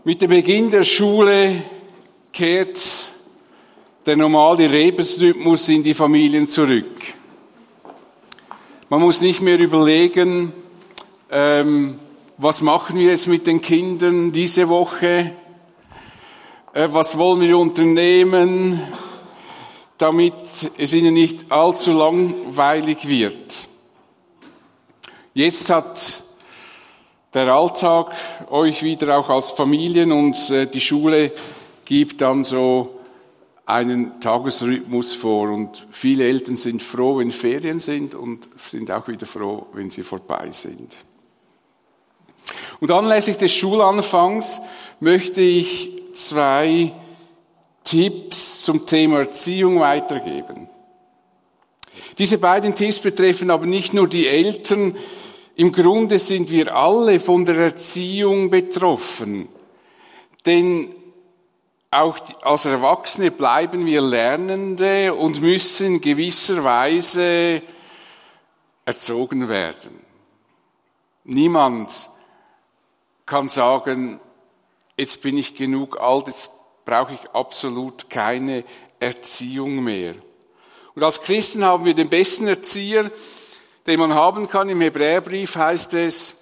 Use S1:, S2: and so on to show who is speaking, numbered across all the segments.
S1: Mit dem Beginn der Schule kehrt der normale Lebensrhythmus in die Familien zurück. Man muss nicht mehr überlegen, was machen wir jetzt mit den Kindern diese Woche, was wollen wir unternehmen, damit es ihnen nicht allzu langweilig wird. Jetzt hat der Alltag euch wieder auch als Familien und die Schule gibt dann so einen Tagesrhythmus vor und viele Eltern sind froh, wenn Ferien sind und sind auch wieder froh, wenn sie vorbei sind. Und anlässlich des Schulanfangs möchte ich 2 Tipps zum Thema Erziehung weitergeben. Diese beiden Tipps betreffen aber nicht nur die Eltern. Im Grunde sind wir alle von der Erziehung betroffen. Denn auch als Erwachsene bleiben wir Lernende und müssen in gewisser Weise erzogen werden. Niemand kann sagen, jetzt bin ich genug alt, jetzt brauche ich absolut keine Erziehung mehr. Und als Christen haben wir den besten Erzieher, den man haben kann. Im Hebräerbrief heißt es,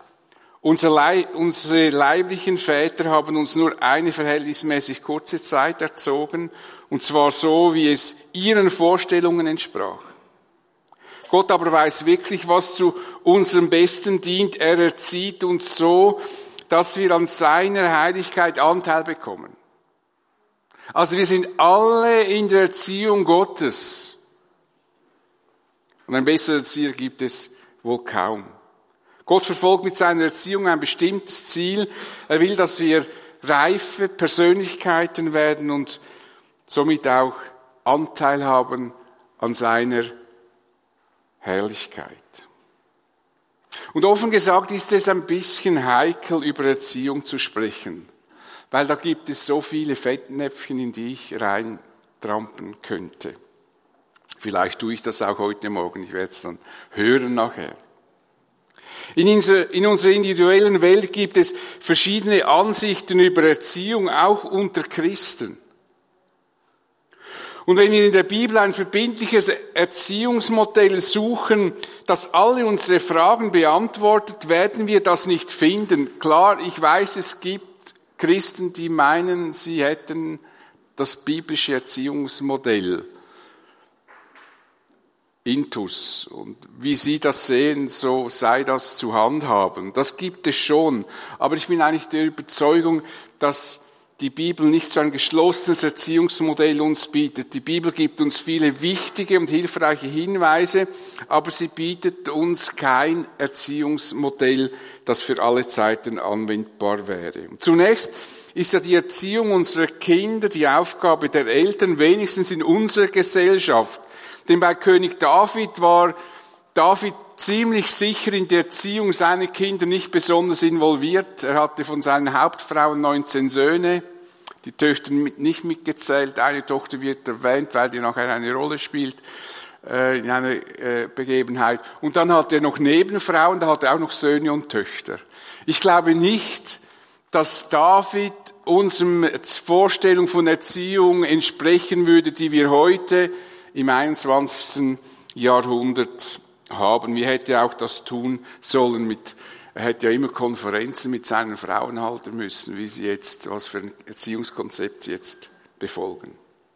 S1: unsere leiblichen Väter haben uns nur eine verhältnismäßig kurze Zeit erzogen, und zwar so, wie es ihren Vorstellungen entsprach. Gott aber weiß wirklich, was zu unserem Besten dient. Er erzieht uns so, dass wir an seiner Heiligkeit Anteil bekommen. Also wir sind alle in der Erziehung Gottes. Und ein besserer Erzieher gibt es wohl kaum. Gott verfolgt mit seiner Erziehung ein bestimmtes Ziel. Er will, dass wir reife Persönlichkeiten werden und somit auch Anteil haben an seiner Herrlichkeit. Und offen gesagt ist es ein bisschen heikel, über Erziehung zu sprechen, weil da gibt es so viele Fettnäpfchen, in die ich reintrampen könnte. Vielleicht tue ich das auch heute Morgen, ich werde es dann hören nachher. In unserer individuellen Welt gibt es verschiedene Ansichten über Erziehung, auch unter Christen. Und wenn wir in der Bibel ein verbindliches Erziehungsmodell suchen, das alle unsere Fragen beantwortet, werden wir das nicht finden. Klar, ich weiß, es gibt Christen, die meinen, sie hätten das biblische Erziehungsmodell intus. Und wie sie das sehen, so sei das zu handhaben. Das gibt es schon. Aber ich bin eigentlich der Überzeugung, dass die Bibel nicht so ein geschlossenes Erziehungsmodell uns bietet. Die Bibel gibt uns viele wichtige und hilfreiche Hinweise, aber sie bietet uns kein Erziehungsmodell, das für alle Zeiten anwendbar wäre. Und zunächst ist ja die Erziehung unserer Kinder die Aufgabe der Eltern, wenigstens in unserer Gesellschaft. Denn bei König David war David ziemlich sicher in der Erziehung seiner Kinder nicht besonders involviert. Er hatte von seinen Hauptfrauen 19 Söhne, die Töchter nicht mitgezählt. Eine Tochter wird erwähnt, weil die nachher eine Rolle spielt in einer Begebenheit. Und dann hat er noch Nebenfrauen, da hat er auch noch Söhne und Töchter. Ich glaube nicht, dass David unserer Vorstellung von Erziehung entsprechen würde, die wir heute im 21. Jahrhundert haben. Wie hätte er auch das tun sollen? Er hätte ja immer Konferenzen mit seinen Frauen halten müssen, wie sie jetzt, was für ein Erziehungskonzept sie jetzt befolgen.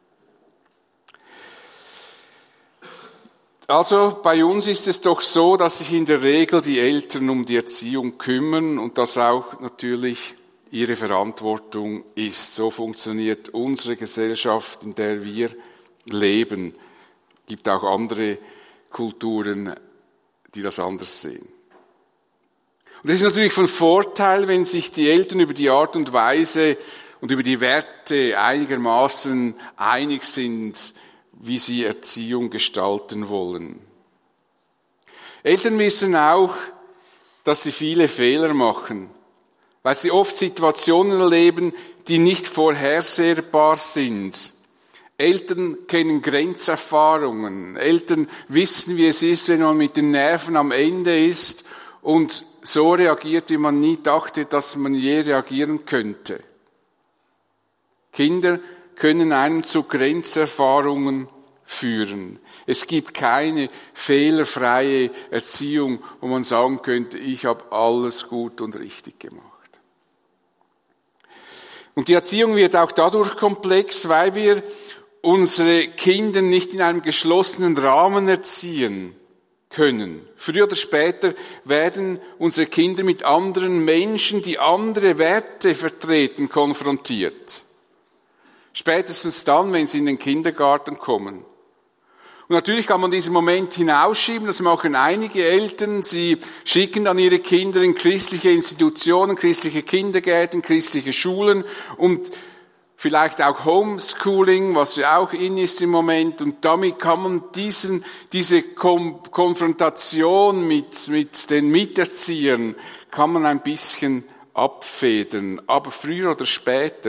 S1: Also bei uns ist es doch so, dass sich in der Regel die Eltern um die Erziehung kümmern und das auch natürlich ihre Verantwortung ist. So funktioniert unsere Gesellschaft, in der wir leben. Es gibt auch andere Kulturen, die das anders sehen. Und es ist natürlich von Vorteil, wenn sich die Eltern über die Art und Weise und über die Werte einigermaßen einig sind, wie sie Erziehung gestalten wollen. Eltern wissen auch, dass sie viele Fehler machen, weil sie oft Situationen erleben, die nicht vorhersehbar sind. Eltern kennen Grenzerfahrungen. Eltern wissen, wie es ist, wenn man mit den Nerven am Ende ist und so reagiert, wie man nie dachte, dass man je reagieren könnte. Kinder können einen zu Grenzerfahrungen führen. Es gibt keine fehlerfreie Erziehung, wo man sagen könnte, ich habe alles gut und richtig gemacht. Und die Erziehung wird auch dadurch komplex, weil wir unsere Kinder nicht in einem geschlossenen Rahmen erziehen können. Früher oder später werden unsere Kinder mit anderen Menschen, die andere Werte vertreten, konfrontiert. Spätestens dann, wenn sie in den Kindergarten kommen. Und natürlich kann man diesen Moment hinausschieben, das machen einige Eltern. Sie schicken dann ihre Kinder in christliche Institutionen, christliche Kindergärten, christliche Schulen und vielleicht auch Homeschooling, was ja auch in ist im Moment. Und damit kann man diese Konfrontation mit den Miterziehern, kann man ein bisschen abfedern. Aber früher oder später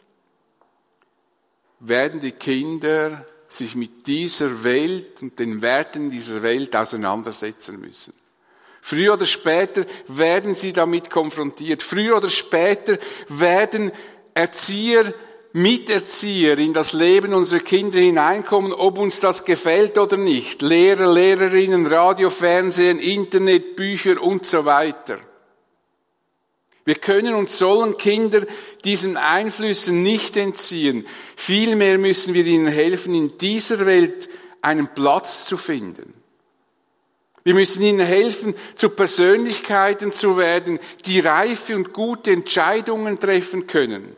S1: werden die Kinder sich mit dieser Welt und den Werten dieser Welt auseinandersetzen müssen. Früher oder später werden sie damit konfrontiert. Früher oder später werden Erzieher, Miterzieher in das Leben unserer Kinder hineinkommen, ob uns das gefällt oder nicht. Lehrer, Lehrerinnen, Radio, Fernsehen, Internet, Bücher und so weiter. Wir können und sollen Kinder diesen Einflüssen nicht entziehen. Vielmehr müssen wir ihnen helfen, in dieser Welt einen Platz zu finden. Wir müssen ihnen helfen, zu Persönlichkeiten zu werden, die reife und gute Entscheidungen treffen können.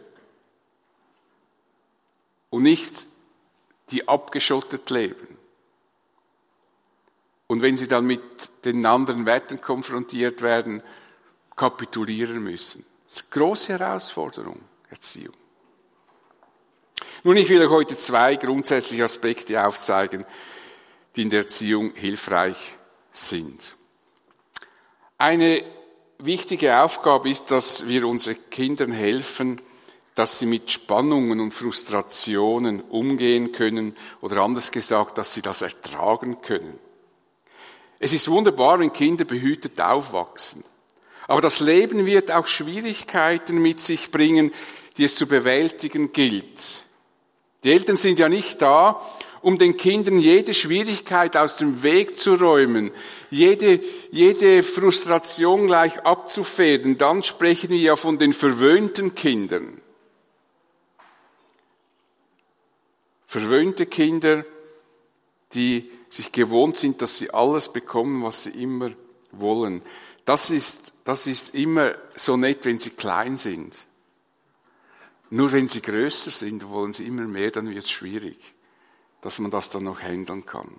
S1: Und nicht die abgeschottet leben. Und wenn sie dann mit den anderen Werten konfrontiert werden, kapitulieren müssen. Das ist eine große Herausforderung, Erziehung. Nun, ich will euch heute 2 grundsätzliche Aspekte aufzeigen, die in der Erziehung hilfreich sind. Eine wichtige Aufgabe ist, dass wir unseren Kindern helfen, dass sie mit Spannungen und Frustrationen umgehen können oder anders gesagt, dass sie das ertragen können. Es ist wunderbar, wenn Kinder behütet aufwachsen. Aber das Leben wird auch Schwierigkeiten mit sich bringen, die es zu bewältigen gilt. Die Eltern sind ja nicht da, um den Kindern jede Schwierigkeit aus dem Weg zu räumen, jede Frustration gleich abzufedern. Dann sprechen wir ja von den verwöhnten Kindern. Verwöhnte Kinder, die sich gewohnt sind, dass sie alles bekommen, was sie immer wollen. Das ist immer so nett, wenn sie klein sind. Nur wenn sie größer sind, wollen sie immer mehr, dann wird es schwierig, dass man das dann noch handeln kann.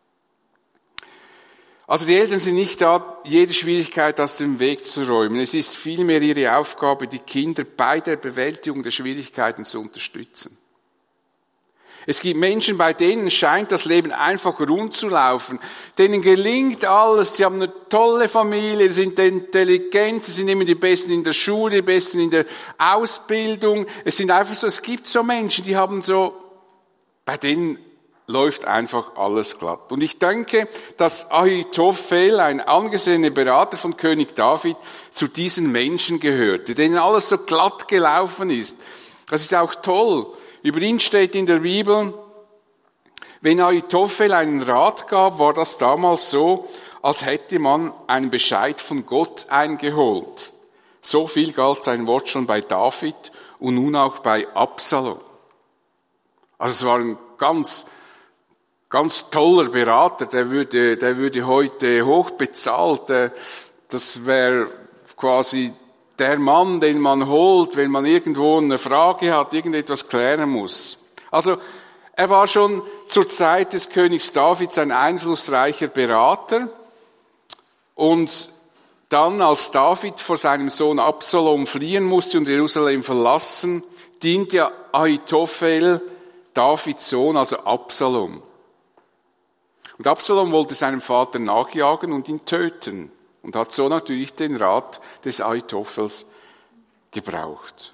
S1: Also die Eltern sind nicht da, jede Schwierigkeit aus dem Weg zu räumen. Es ist vielmehr ihre Aufgabe, die Kinder bei der Bewältigung der Schwierigkeiten zu unterstützen. Es gibt Menschen, bei denen scheint das Leben einfach rund zu laufen. Denen gelingt alles, sie haben eine tolle Familie, sie sind intelligent, sie sind immer die Besten in der Schule, die Besten in der Ausbildung. Es sind einfach so, es gibt so Menschen, die haben so, bei denen läuft einfach alles glatt. Und ich denke, dass Ahitophel, ein angesehener Berater von König David, zu diesen Menschen gehörte, denen alles so glatt gelaufen ist. Das ist auch toll. Über ihn steht in der Bibel, wenn Ahitophel einen Rat gab, war das damals so, als hätte man einen Bescheid von Gott eingeholt. So viel galt sein Wort schon bei David und nun auch bei Absalom. Also es war ein ganz toller Berater, der würde heute hoch bezahlt. Das wäre quasi der Mann, den man holt, wenn man irgendwo eine Frage hat, irgendetwas klären muss. Also er war schon zur Zeit des Königs Davids ein einflussreicher Berater. Und dann, als David vor seinem Sohn Absalom fliehen musste und Jerusalem verlassen, diente Ahitophel Davids Sohn, also Absalom. Und Absalom wollte seinem Vater nachjagen und ihn töten. Und hat so natürlich den Rat des Ahitophels gebraucht.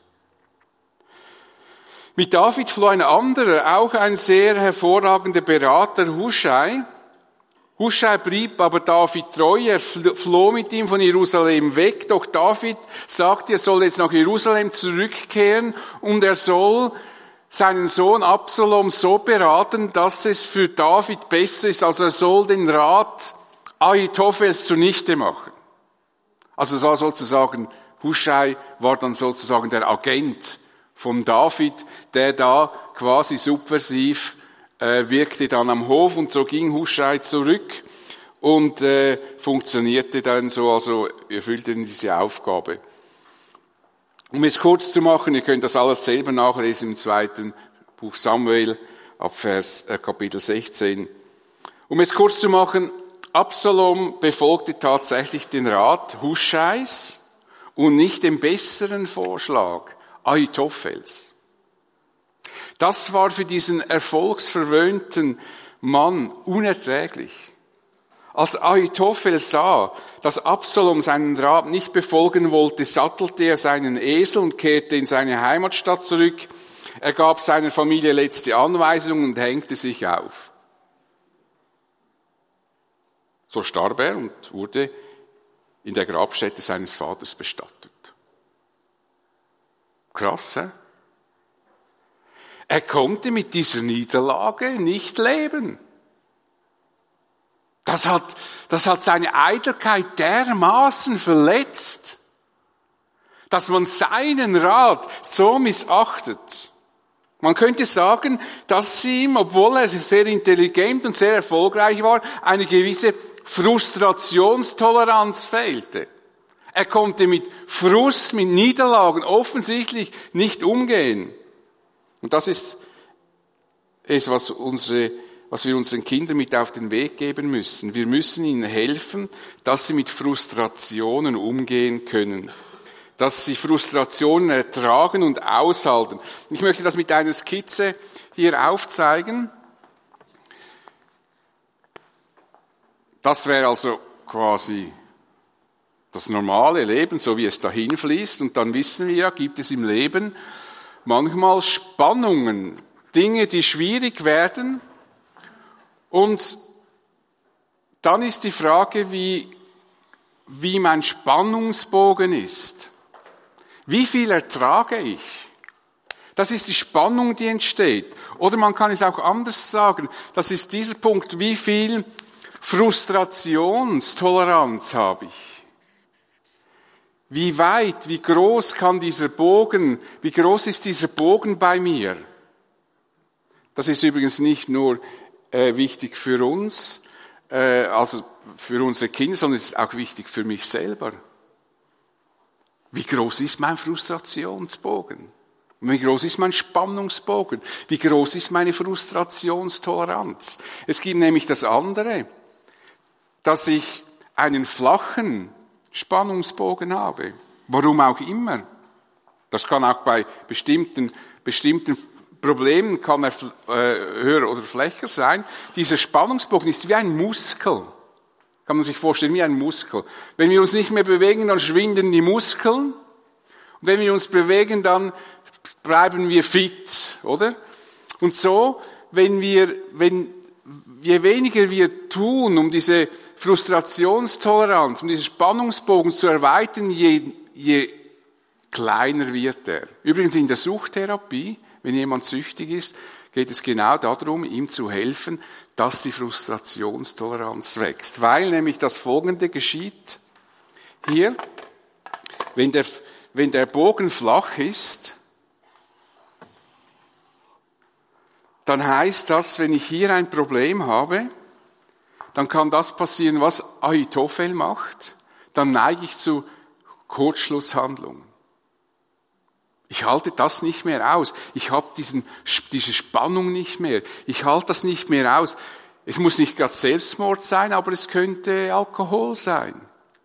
S1: Mit David floh ein anderer, auch ein sehr hervorragender Berater, Huschai. Huschai blieb aber David treu, er floh mit ihm von Jerusalem weg, doch David sagte, er soll jetzt nach Jerusalem zurückkehren und er soll seinen Sohn Absalom so beraten, dass es für David besser ist, also er soll den Rat Ahitophels zunichte machen. Also es war sozusagen, Huschai war dann sozusagen der Agent von David, der da quasi subversiv wirkte dann am Hof, und so ging Huschai zurück und funktionierte dann so, also erfüllte diese Aufgabe. Um es kurz zu machen, ihr könnt das alles selber nachlesen im 2. Buch Samuel ab Kapitel 16. Um es kurz zu machen, Absalom befolgte tatsächlich den Rat Huschais und nicht den besseren Vorschlag Ahitophels. Das war für diesen erfolgsverwöhnten Mann unerträglich. Als Ahitophel sah, dass Absalom seinen Rat nicht befolgen wollte, sattelte er seinen Esel und kehrte in seine Heimatstadt zurück. Er gab seiner Familie letzte Anweisungen und hängte sich auf. So starb er und wurde in der Grabstätte seines Vaters bestattet. Krass, hä? Er konnte mit dieser Niederlage nicht leben. Das hat seine Eitelkeit dermaßen verletzt, dass man seinen Rat so missachtet. Man könnte sagen, dass ihm, obwohl er sehr intelligent und sehr erfolgreich war, eine gewisse Frustrationstoleranz fehlte. Er konnte mit Frust, mit Niederlagen offensichtlich nicht umgehen. Und das ist es, was wir unseren Kindern mit auf den Weg geben müssen. Wir müssen ihnen helfen, dass sie mit Frustrationen umgehen können. Dass sie Frustrationen ertragen und aushalten. Ich möchte das mit einer Skizze hier aufzeigen. Das wäre also quasi das normale Leben, so wie es dahin fließt. Und dann wissen wir ja, gibt es im Leben manchmal Spannungen, Dinge, die schwierig werden. Und dann ist die Frage, wie mein Spannungsbogen ist. Wie viel ertrage ich? Das ist die Spannung, die entsteht. Oder man kann es auch anders sagen. Das ist dieser Punkt, wie viel Frustrationstoleranz habe ich? Wie weit, wie groß kann dieser Bogen, wie groß ist dieser Bogen bei mir? Das ist übrigens nicht nur wichtig für uns, also für unsere Kinder, sondern es ist auch wichtig für mich selber. Wie groß ist mein Frustrationsbogen? Wie groß ist mein Spannungsbogen? Wie groß ist meine Frustrationstoleranz? Es gibt nämlich das andere, dass ich einen flachen Spannungsbogen habe. Warum auch immer. Das kann auch bei bestimmten Problemen kann er höher oder flächer sein. Dieser Spannungsbogen ist wie ein Muskel. Kann man sich vorstellen, wie ein Muskel. Wenn wir uns nicht mehr bewegen, dann schwinden die Muskeln. Und wenn wir uns bewegen, dann bleiben wir fit, oder? Und so, je weniger wir tun, um diese Frustrationstoleranz, um diesen Spannungsbogen zu erweitern, je kleiner wird er. Übrigens in der Suchttherapie, wenn jemand süchtig ist, geht es genau darum, ihm zu helfen, dass die Frustrationstoleranz wächst. Weil nämlich das Folgende geschieht hier, wenn der Bogen flach ist, dann heißt das, wenn ich hier ein Problem habe, dann kann das passieren, was Ahitophel macht. Dann neige ich zu Kurzschlusshandlungen. Ich halte das nicht mehr aus. Ich habe diese Spannung nicht mehr. Ich halte das nicht mehr aus. Es muss nicht gerade Selbstmord sein, aber es könnte Alkohol sein.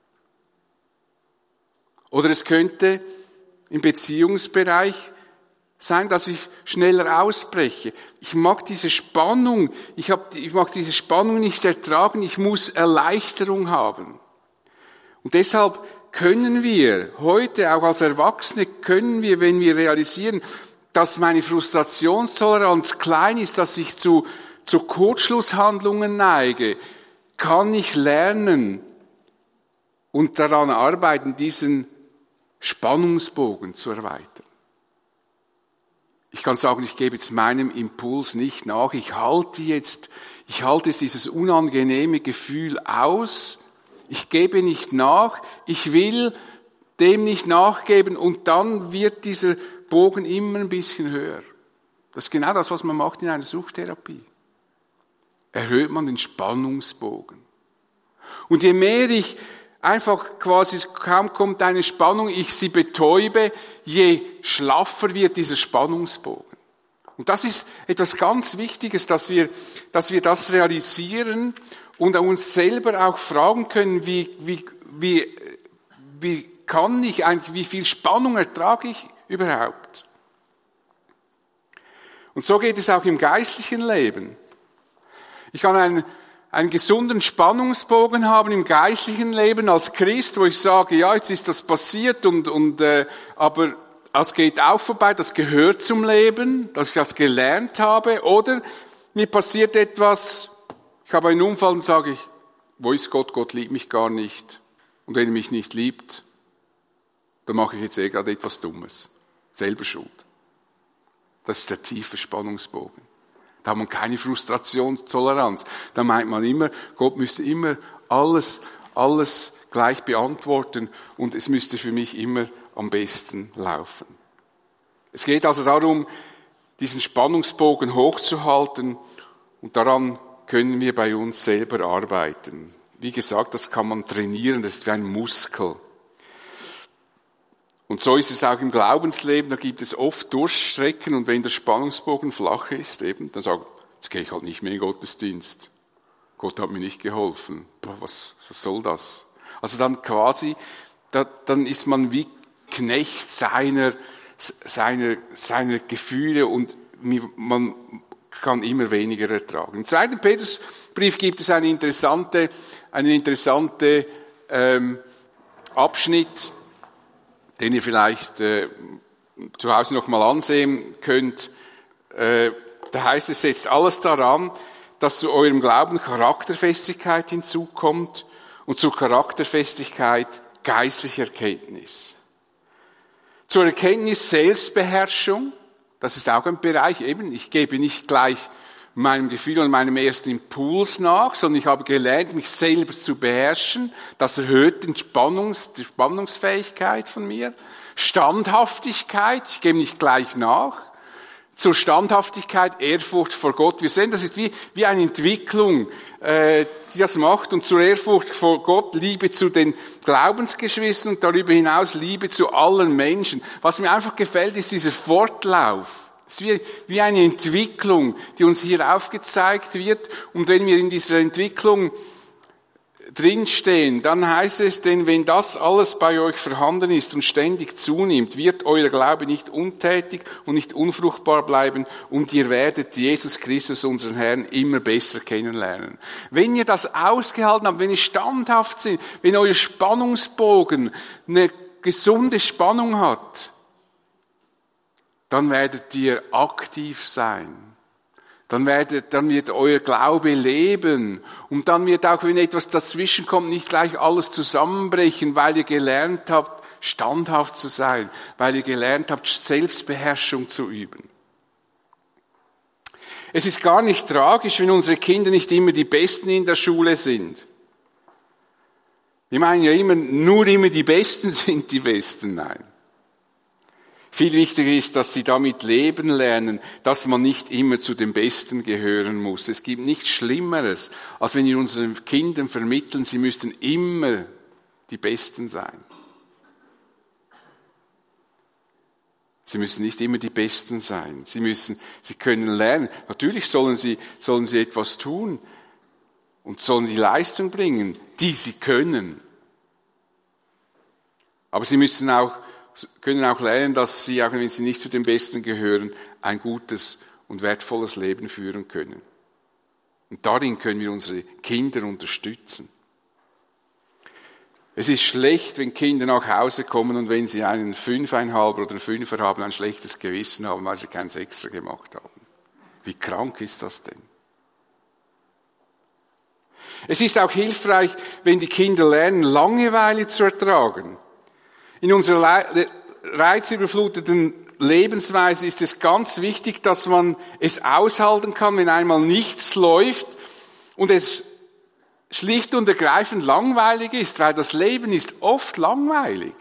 S1: Oder es könnte im Beziehungsbereich sein, dass ich schneller ausbreche. Ich mag diese Spannung, ich mag diese Spannung nicht ertragen, ich muss Erleichterung haben. Und deshalb können wir heute, auch als Erwachsene, wenn wir realisieren, dass meine Frustrationstoleranz klein ist, dass ich zu Kurzschlusshandlungen neige, kann ich lernen und daran arbeiten, diesen Spannungsbogen zu erweitern. Ich kann sagen, ich gebe jetzt meinem Impuls nicht nach. Ich halte jetzt dieses unangenehme Gefühl aus. Ich gebe nicht nach. Ich will dem nicht nachgeben. Und dann wird dieser Bogen immer ein bisschen höher. Das ist genau das, was man macht in einer Suchttherapie. Erhöht man den Spannungsbogen. Und je mehr ich einfach quasi, kaum kommt eine Spannung, ich sie betäube, je schlaffer wird dieser Spannungsbogen. Und das ist etwas ganz Wichtiges, dass wir das realisieren und uns selber auch fragen können, wie kann ich eigentlich, wie viel Spannung ertrage ich überhaupt? Und so geht es auch im geistlichen Leben. Ich kann einen gesunden Spannungsbogen haben im geistlichen Leben als Christ, wo ich sage, ja, jetzt ist das passiert aber es geht auch vorbei, das gehört zum Leben, dass ich das gelernt habe. Oder mir passiert etwas, ich habe einen Unfall und sage ich, wo ist Gott? Gott liebt mich gar nicht. Und wenn er mich nicht liebt, dann mache ich jetzt gerade etwas Dummes. Selber schuld. Das ist der tiefe Spannungsbogen. Da hat man keine Frustrationstoleranz. Da meint man immer, Gott müsste immer alles gleich beantworten und es müsste für mich immer am besten laufen. Es geht also darum, diesen Spannungsbogen hochzuhalten und daran können wir bei uns selber arbeiten. Wie gesagt, das kann man trainieren, das ist wie ein Muskel. Und so ist es auch im Glaubensleben, da gibt es oft Durststrecken und wenn der Spannungsbogen flach ist, eben, dann sagt, jetzt gehe ich halt nicht mehr in den Gottesdienst. Gott hat mir nicht geholfen. Boah, was soll das? Also dann quasi, dann ist man wie Knecht seiner Gefühle und man kann immer weniger ertragen. Im 2. Petrusbrief gibt es einen interessanten Abschnitt, den ihr vielleicht zu Hause noch mal ansehen könnt. Da heißt es, setzt alles daran, dass zu eurem Glauben Charakterfestigkeit hinzukommt und zur Charakterfestigkeit geistliche Erkenntnis. Zur Erkenntnis Selbstbeherrschung, das ist auch ein Bereich, eben, ich gebe nicht gleich meinem Gefühl und meinem ersten Impuls nach, sondern ich habe gelernt, mich selber zu beherrschen. Das erhöht die Spannungsfähigkeit von mir. Standhaftigkeit, ich gebe nicht gleich nach. Zur Standhaftigkeit, Ehrfurcht vor Gott. Wir sehen, das ist wie eine Entwicklung, die das macht. Und zur Ehrfurcht vor Gott, Liebe zu den Glaubensgeschwistern und darüber hinaus Liebe zu allen Menschen. Was mir einfach gefällt, ist dieser Fortlauf. Es ist wie eine Entwicklung, die uns hier aufgezeigt wird. Und wenn wir in dieser Entwicklung drinstehen, dann heißt es, denn wenn das alles bei euch vorhanden ist und ständig zunimmt, wird euer Glaube nicht untätig und nicht unfruchtbar bleiben und ihr werdet Jesus Christus, unseren Herrn, immer besser kennenlernen. Wenn ihr das ausgehalten habt, wenn ihr standhaft seid, wenn euer Spannungsbogen eine gesunde Spannung hat, dann werdet ihr aktiv sein. Dann wird euer Glaube leben. Und dann wird auch, wenn etwas dazwischen kommt, nicht gleich alles zusammenbrechen, weil ihr gelernt habt, standhaft zu sein, weil ihr gelernt habt, Selbstbeherrschung zu üben. Es ist gar nicht tragisch, wenn unsere Kinder nicht immer die Besten in der Schule sind. Wir meinen ja nur immer die Besten sind die Besten. Nein. Viel wichtiger ist, dass sie damit leben lernen, dass man nicht immer zu den Besten gehören muss. Es gibt nichts Schlimmeres, als wenn wir unseren Kindern vermitteln, sie müssten immer die Besten sein. Sie müssen nicht immer die Besten sein. Sie können lernen. Natürlich sollen sie etwas tun und sollen die Leistung bringen, die sie können. Aber sie können auch lernen, dass sie, auch wenn sie nicht zu den Besten gehören, ein gutes und wertvolles Leben führen können. Und darin können wir unsere Kinder unterstützen. Es ist schlecht, wenn Kinder nach Hause kommen und wenn sie einen 5,5 oder 5er haben, ein schlechtes Gewissen haben, weil sie keinen 6er gemacht haben. Wie krank ist das denn? Es ist auch hilfreich, wenn die Kinder lernen, Langeweile zu ertragen. In unserer reizüberfluteten Lebensweise ist es ganz wichtig, dass man es aushalten kann, wenn einmal nichts läuft und es schlicht und ergreifend langweilig ist, weil das Leben ist oft langweilig.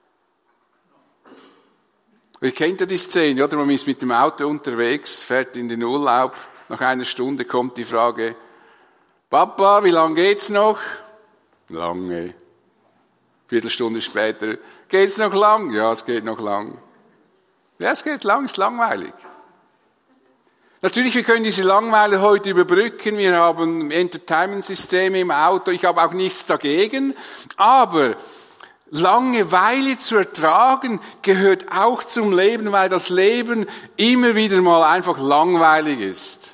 S1: Ihr kennt ja die Szene, oder? Man ist mit dem Auto unterwegs, fährt in den Urlaub, nach einer Stunde kommt die Frage, Papa, wie lange geht's noch? Lange. Viertelstunde später, geht's noch lang? Ja, es geht noch lang. Ja, es geht lang, ist langweilig. Natürlich, wir können diese Langeweile heute überbrücken. Wir haben Entertainment-Systeme im Auto. Ich habe auch nichts dagegen. Aber Langeweile zu ertragen gehört auch zum Leben, weil das Leben immer wieder mal einfach langweilig ist.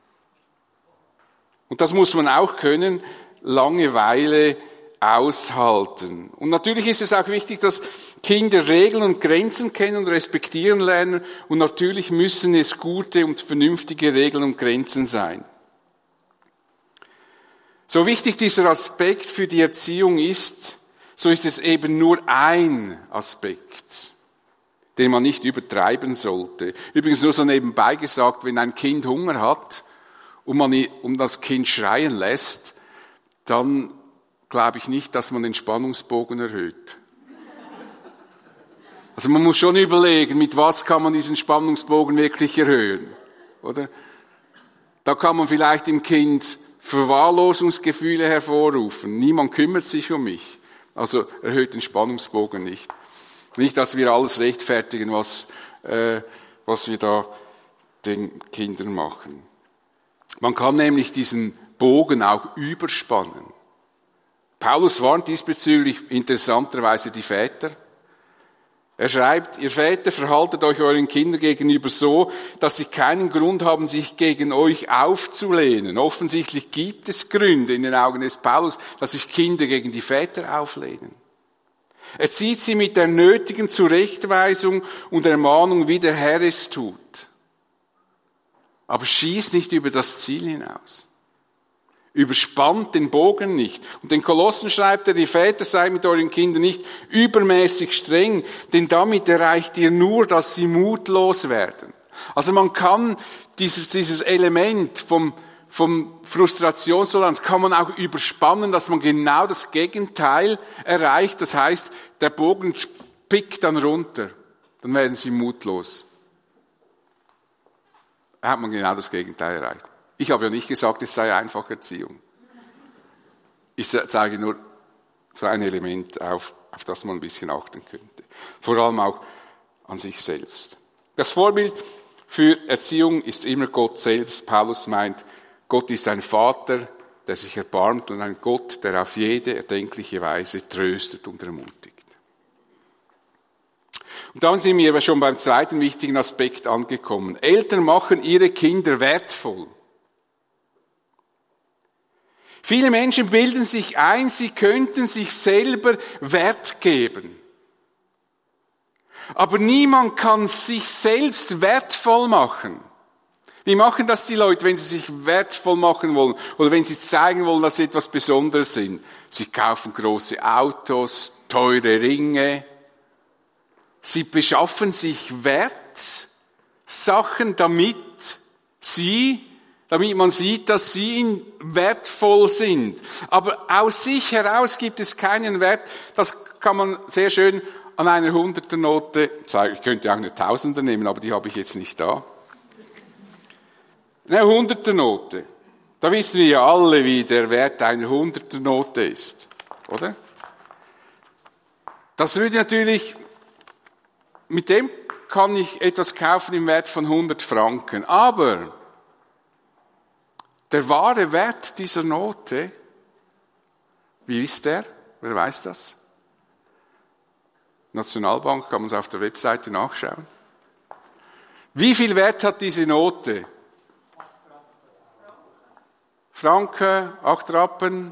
S1: Und das muss man auch können, Langeweile aushalten. Und natürlich ist es auch wichtig, dass Kinder Regeln und Grenzen kennen und respektieren lernen. Und natürlich müssen es gute und vernünftige Regeln und Grenzen sein. So wichtig dieser Aspekt für die Erziehung ist, so ist es eben nur ein Aspekt, den man nicht übertreiben sollte. Übrigens nur so nebenbei gesagt, wenn ein Kind Hunger hat und man das Kind schreien lässt, dann glaube ich nicht, dass man den Spannungsbogen erhöht. Also man muss schon überlegen, mit was kann man diesen Spannungsbogen wirklich erhöhen, oder? Da kann man vielleicht im Kind Verwahrlosungsgefühle hervorrufen. Niemand kümmert sich um mich. Also erhöht den Spannungsbogen nicht. Nicht, dass wir alles rechtfertigen, was wir da den Kindern machen. Man kann nämlich diesen Bogen auch überspannen. Paulus warnt diesbezüglich interessanterweise die Väter. Er schreibt, ihr Väter, verhaltet euch euren Kindern gegenüber so, dass sie keinen Grund haben, sich gegen euch aufzulehnen. Offensichtlich gibt es Gründe in den Augen des Paulus, dass sich Kinder gegen die Väter auflehnen. Erzieht sie mit der nötigen Zurechtweisung und Ermahnung, wie der Herr es tut. Aber schießt nicht über das Ziel hinaus. Überspannt den Bogen nicht. Und den Kolossen schreibt er, die Väter, seid mit euren Kindern nicht übermäßig streng, denn damit erreicht ihr nur, dass sie mutlos werden. Also man kann dieses Element vom Frustrationstoleranz kann man auch überspannen, dass man genau das Gegenteil erreicht. Das heißt, der Bogen pickt dann runter. Dann werden sie mutlos. Da hat man genau das Gegenteil erreicht. Ich habe ja nicht gesagt, es sei einfache Erziehung. Ich zeige nur so ein Element auf das man ein bisschen achten könnte. Vor allem auch an sich selbst. Das Vorbild für Erziehung ist immer Gott selbst. Paulus meint, Gott ist ein Vater, der sich erbarmt und ein Gott, der auf jede erdenkliche Weise tröstet und ermutigt. Und dann sind wir schon beim zweiten wichtigen Aspekt angekommen. Eltern machen ihre Kinder wertvoll. Viele Menschen bilden sich ein, sie könnten sich selber Wert geben. Aber niemand kann sich selbst wertvoll machen. Wie machen das die Leute, wenn sie sich wertvoll machen wollen oder wenn sie zeigen wollen, dass sie etwas Besonderes sind? Sie kaufen große Autos, teure Ringe. Sie beschaffen sich Wertsachen, damit man sieht, dass sie wertvoll sind. Aber aus sich heraus gibt es keinen Wert. Das kann man sehr schön an einer 100er-Note zeigen. Ich könnte auch eine 1000er nehmen, aber die habe ich jetzt nicht da. Eine 100er-Note. Da wissen wir ja alle, wie der Wert einer 100er-Note ist, oder? Das würde natürlich, mit dem kann ich etwas kaufen im Wert von 100 Franken. Aber der wahre Wert dieser Note, wie ist der? Wer weiß das? Nationalbank, kann man es auf der Webseite nachschauen. Wie viel Wert hat diese Note? Franken, 8 Rappen.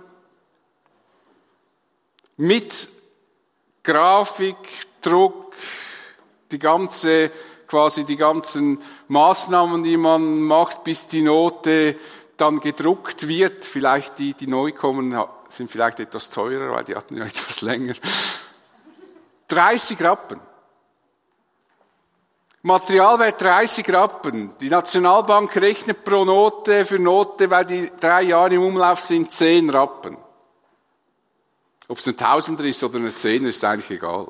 S1: Mit Grafik, Druck, die ganzen Maßnahmen, die man macht, bis die Note dann gedruckt wird. Vielleicht die neu kommen, sind vielleicht etwas teurer, weil die hatten ja etwas länger. 30 Rappen. Materialwert 30 Rappen. Die Nationalbank rechnet pro Note für Note, weil die 3 Jahre im Umlauf sind, 10 Rappen. Ob es ein Tausender ist oder ein Zehner, ist eigentlich egal.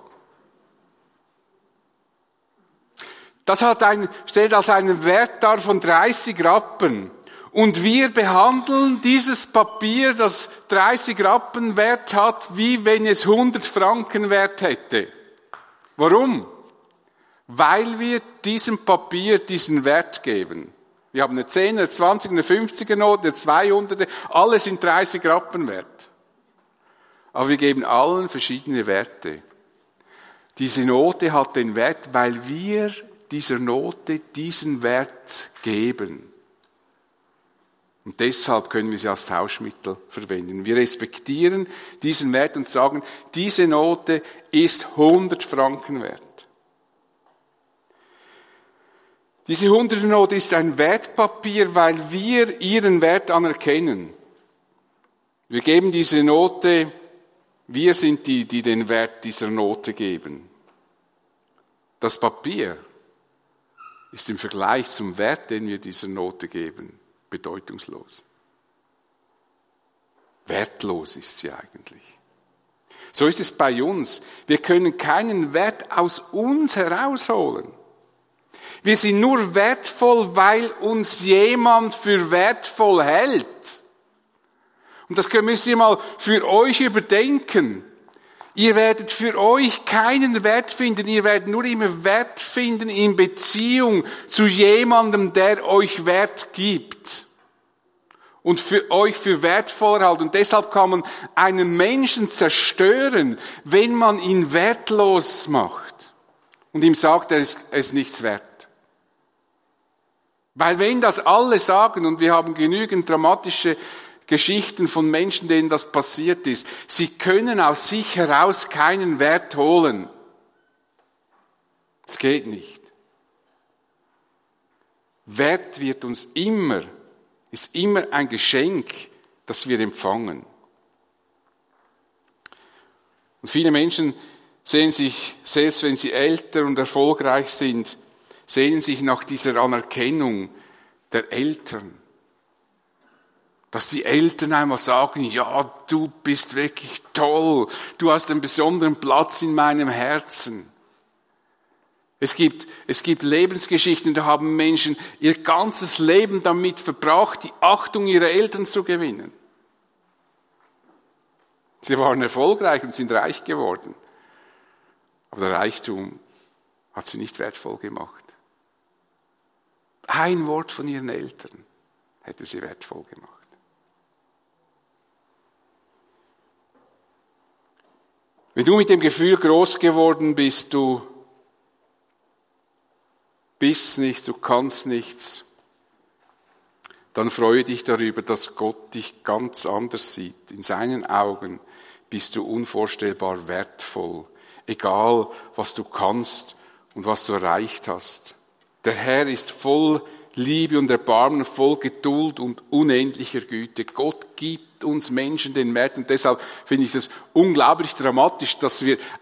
S1: Das stellt also einen Wert dar von 30 Rappen. Und wir behandeln dieses Papier, das 30 Rappen Wert hat, wie wenn es 100 Franken Wert hätte. Warum? Weil wir diesem Papier diesen Wert geben. Wir haben eine 10er, eine 20er, eine 50er Note, eine 200er, alle sind 30 Rappen wert. Aber wir geben allen verschiedene Werte. Diese Note hat den Wert, weil wir dieser Note diesen Wert geben. Und deshalb können wir sie als Tauschmittel verwenden. Wir respektieren diesen Wert und sagen, diese Note ist 100 Franken wert. Diese 100er-Note ist ein Wertpapier, weil wir ihren Wert anerkennen. Wir geben diese Note, wir sind die den Wert dieser Note geben. Das Papier ist im Vergleich zum Wert, den wir dieser Note geben, bedeutungslos. Wertlos ist sie eigentlich. So ist es bei uns. Wir können keinen Wert aus uns herausholen. Wir sind nur wertvoll, weil uns jemand für wertvoll hält. Und das müsst ihr mal für euch überdenken. Ihr werdet für euch keinen Wert finden. Ihr werdet nur immer Wert finden in Beziehung zu jemandem, der euch Wert gibt. Und für euch für wertvoll halten. Und deshalb kann man einen Menschen zerstören, wenn man ihn wertlos macht. Und ihm sagt, er ist nichts wert. Weil wenn das alle sagen, und wir haben genügend dramatische Geschichten von Menschen, denen das passiert ist, sie können aus sich heraus keinen Wert holen. Es geht nicht. Wert ist immer ein Geschenk, das wir empfangen. Und viele Menschen sehen sich, selbst wenn sie älter und erfolgreich sind, sehnen sich nach dieser Anerkennung der Eltern. Dass die Eltern einmal sagen, ja, du bist wirklich toll, du hast einen besonderen Platz in meinem Herzen. Es gibt Lebensgeschichten, da haben Menschen ihr ganzes Leben damit verbracht, die Achtung ihrer Eltern zu gewinnen. Sie waren erfolgreich und sind reich geworden. Aber der Reichtum hat sie nicht wertvoll gemacht. Ein Wort von ihren Eltern hätte sie wertvoll gemacht. Wenn du mit dem Gefühl groß geworden bist, du bist nichts, du kannst nichts, dann freue dich darüber, dass Gott dich ganz anders sieht. In seinen Augen bist du unvorstellbar wertvoll, egal was du kannst und was du erreicht hast. Der Herr ist voll Liebe und Erbarmen, voll Geduld und unendlicher Güte. Gott gibt uns Menschen den Wert und deshalb finde ich das unglaublich dramatisch, dass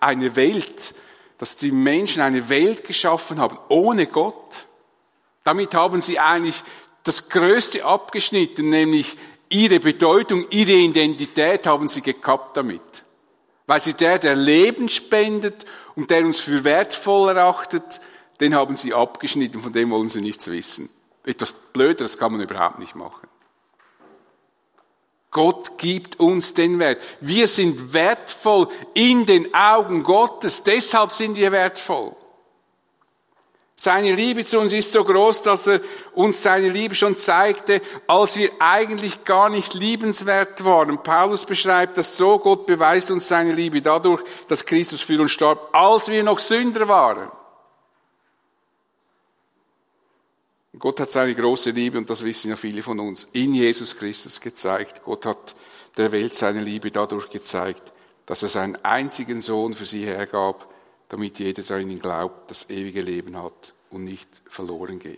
S1: die Menschen eine Welt geschaffen haben ohne Gott. Damit haben sie eigentlich das Größte abgeschnitten, nämlich ihre Bedeutung, ihre Identität haben sie gekappt damit. Weil sie der Leben spendet und der uns für wertvoll erachtet, den haben sie abgeschnitten, von dem wollen sie nichts wissen. Etwas Blöderes kann man überhaupt nicht machen. Gott gibt uns den Wert. Wir sind wertvoll in den Augen Gottes, deshalb sind wir wertvoll. Seine Liebe zu uns ist so groß, dass er uns seine Liebe schon zeigte, als wir eigentlich gar nicht liebenswert waren. Paulus beschreibt das so, Gott beweist uns seine Liebe dadurch, dass Christus für uns starb, als wir noch Sünder waren. Gott hat seine große Liebe, und das wissen ja viele von uns, in Jesus Christus gezeigt. Gott hat der Welt seine Liebe dadurch gezeigt, dass er seinen einzigen Sohn für sie hergab, damit jeder, der an ihn glaubt, das ewige Leben hat und nicht verloren geht.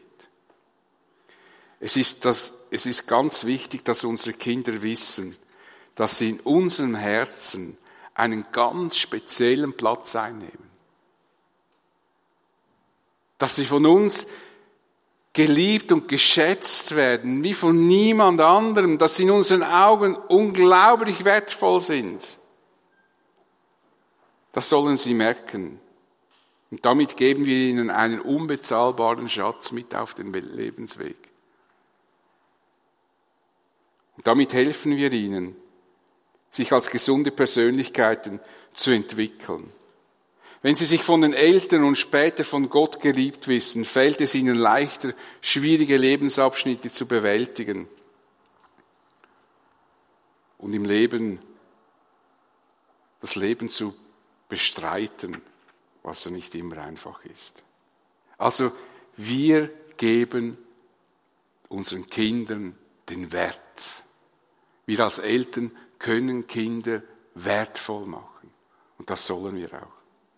S1: Es ist ganz wichtig, dass unsere Kinder wissen, dass sie in unserem Herzen einen ganz speziellen Platz einnehmen. dass sie von uns geliebt und geschätzt werden, wie von niemand anderem, dass sie in unseren Augen unglaublich wertvoll sind. Das sollen sie merken. Und damit geben wir ihnen einen unbezahlbaren Schatz mit auf den Lebensweg. Und damit helfen wir ihnen, sich als gesunde Persönlichkeiten zu entwickeln. Wenn sie sich von den Eltern und später von Gott geliebt wissen, fällt es ihnen leichter, schwierige Lebensabschnitte zu bewältigen und im Leben das Leben zu bestreiten, was ja nicht immer einfach ist. Also wir geben unseren Kindern den Wert. Wir als Eltern können Kinder wertvoll machen. Und das sollen wir auch.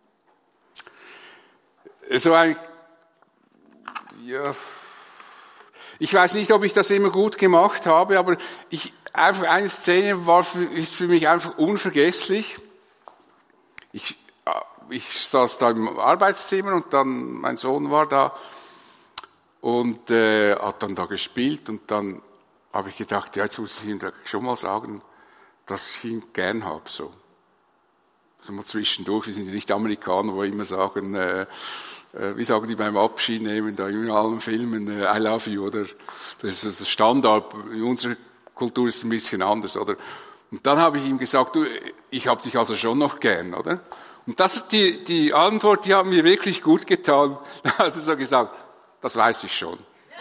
S1: Ich weiß nicht, ob ich das immer gut gemacht habe, aber einfach eine Szene ist für mich einfach unvergesslich. Ich saß da im Arbeitszimmer und dann, mein Sohn war da und hat dann da gespielt und dann habe ich gedacht, ja, jetzt muss ich ihm schon mal sagen, dass ich ihn gern habe, so. Also mal zwischendurch, wir sind ja nicht Amerikaner, wo immer sagen, wie sagen die beim Abschied nehmen, da in allen Filmen, I love you, oder? Das ist das Standard, in unserer Kultur ist es ein bisschen anders, oder? Und dann habe ich ihm gesagt, du, ich habe dich also schon noch gern, oder? Und das, die Antwort, die hat mir wirklich gut getan. Da hat er so gesagt, das weiß ich schon.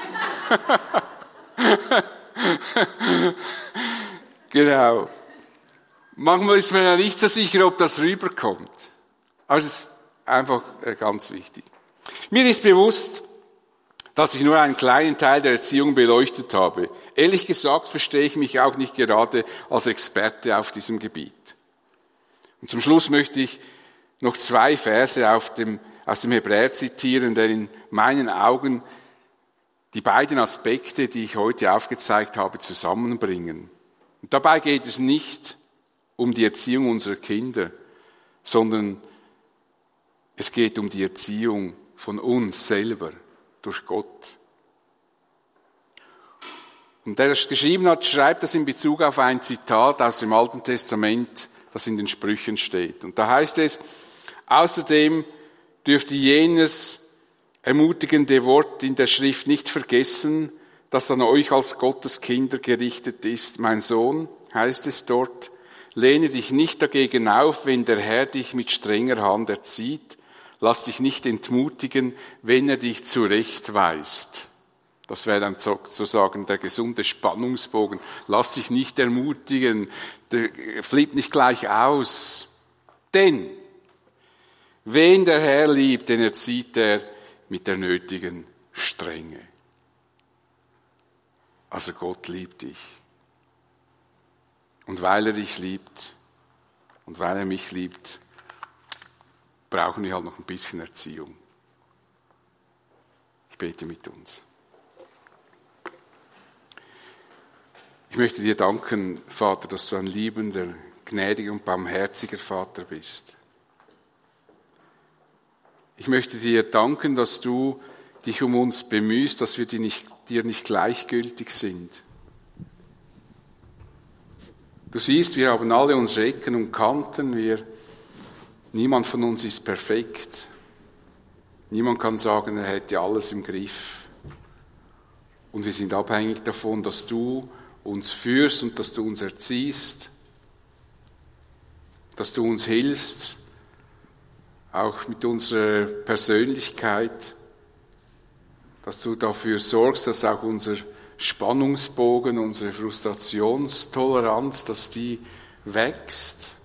S1: Genau. Manchmal ist man ja nicht so sicher, ob das rüberkommt. Aber es ist einfach ganz wichtig. Mir ist bewusst, dass ich nur einen kleinen Teil der Erziehung beleuchtet habe. Ehrlich gesagt verstehe ich mich auch nicht gerade als Experte auf diesem Gebiet. Und zum Schluss möchte ich noch 2 Verse aus dem Hebräer zitieren, der in meinen Augen die beiden Aspekte, die ich heute aufgezeigt habe, zusammenbringen. Und dabei geht es nicht um die Erziehung unserer Kinder, sondern es geht um die Erziehung von uns selber durch Gott. Und der das geschrieben hat, schreibt das in Bezug auf ein Zitat aus dem Alten Testament, das in den Sprüchen steht. Und da heißt es, außerdem dürft ihr jenes ermutigende Wort in der Schrift nicht vergessen, das an euch als Gottes Kinder gerichtet ist. Mein Sohn, heißt es dort, lehne dich nicht dagegen auf, wenn der Herr dich mit strenger Hand erzieht. Lass dich nicht entmutigen, wenn er dich zurechtweist. Das wäre dann sozusagen der gesunde Spannungsbogen. Lass dich nicht ermutigen, flipp nicht gleich aus. Denn, wen der Herr liebt, den erzieht er mit der nötigen Strenge. Also Gott liebt dich. Und weil er dich liebt und weil er mich liebt, brauchen wir halt noch ein bisschen Erziehung. Ich bete mit uns. Ich möchte dir danken, Vater, dass du ein liebender, gnädiger und barmherziger Vater bist. Ich möchte dir danken, dass du dich um uns bemühst, dass wir dir nicht gleichgültig sind. Du siehst, wir haben alle unsere Ecken und Kanten, niemand von uns ist perfekt. Niemand kann sagen, er hätte alles im Griff. Und wir sind abhängig davon, dass du uns führst und dass du uns erziehst, dass du uns hilfst, auch mit unserer Persönlichkeit, dass du dafür sorgst, dass auch unser Spannungsbogen, unsere Frustrationstoleranz, dass die wächst,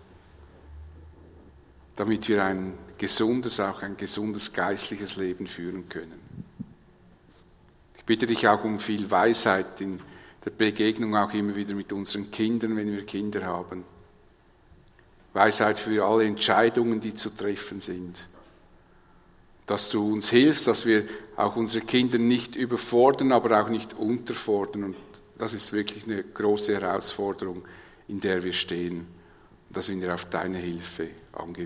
S1: damit wir ein gesundes geistliches Leben führen können. Ich bitte dich auch um viel Weisheit in der Begegnung auch immer wieder mit unseren Kindern, wenn wir Kinder haben. Weisheit für alle Entscheidungen, die zu treffen sind. Dass du uns hilfst, dass wir auch unsere Kinder nicht überfordern, aber auch nicht unterfordern. Und das ist wirklich eine große Herausforderung, in der wir stehen. Und da sind wir auf deine Hilfe angewiesen.